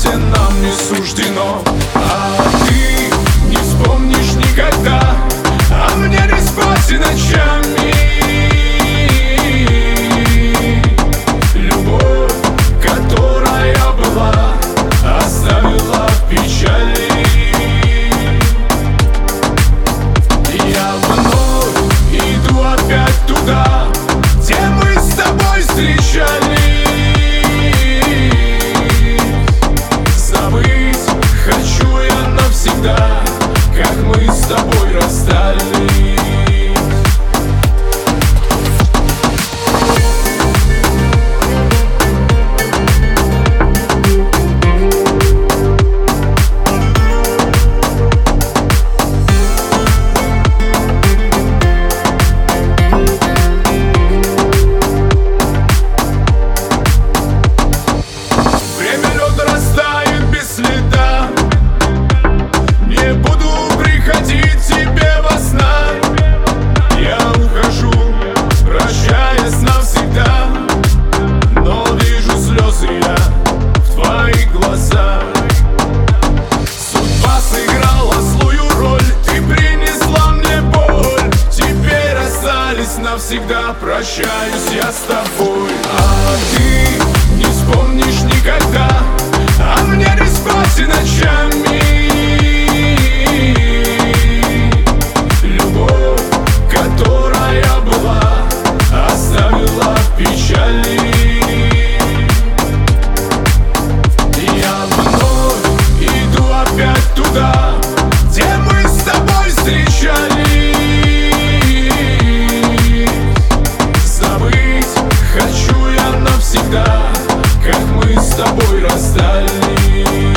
счастье нам не суждено. А ты не вспомнишь никогда, а мне не спать и ночами. Любовь, которая была, оставила в печали. Я вновь иду опять туда, где мы с тобой встречались. Забыть хочу я навсегда, как мы с тобой расстались. Навсегда прощаюсь я с тобой. А ты не вспомнишь никогда, а мне не спать и ночами. Любовь, которая была, оставила в печали. Я вновь иду опять туда, где мы с тобой встречались. Хочу я навсегда, как мы с тобой расстались.